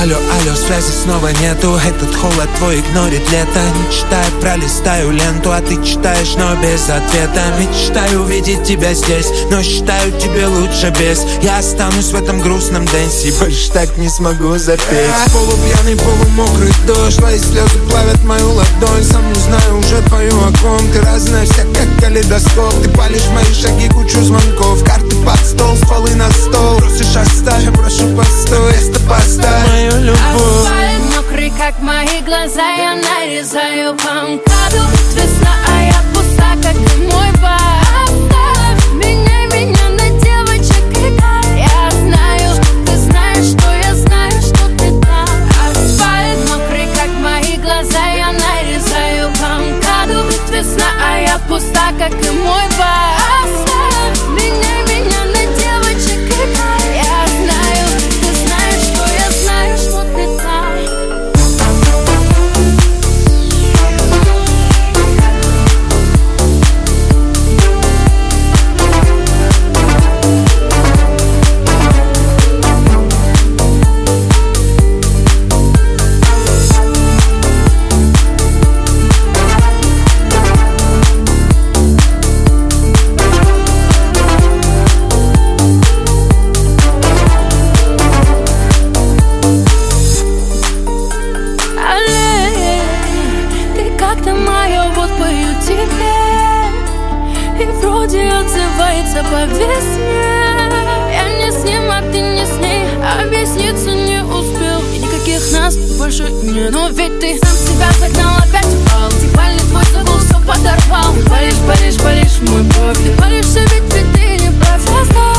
Алло, алло, связи снова нету. Этот холод твой игнорит лето. Не читаю, пролистаю ленту, а ты читаешь, но без ответа. Мечтаю увидеть тебя здесь, но считаю, тебе лучше без. Я останусь в этом грустном дэнсе, больше так не смогу запеть. Полупьяный, полумокрый дождь, твои слезы плавят мою ладонь. Сам не знаю, уже пою о ком. Ты разная, вся как калейдоскоп. Ты палишь мои шаги, кучу звонков. Карты под стол, стволы на стол. Просишь оставь, я прошу постой. Место поставь мою любовь. Асфальт мокрый, как мои глаза. Я нарезаю по МКАДу. Весна, а я пуста, как и мой бар. Оставь меня, меня на девочек играй. Я знаю, ты знаешь, что я знаю, что ты там. Асфальт мокрый, как мои глаза. Я нарезаю по МКАДу. Весна, а я пуста, как и мой бар. Оставь меня, меня на девочек играй. Я знаю, ты знаешь, что я знаю, что ты там. Отзывается по весне. Я не с ним, а ты не с ней. Объясниться не успел. И никаких нас больше нет. Но ведь ты сам себя загнал, опять упал. Дивальный твой загул все подорвал. Ты палишь, палишь, палишь мой бровь. Ты палишься, ведь ты не прав. Я знаю.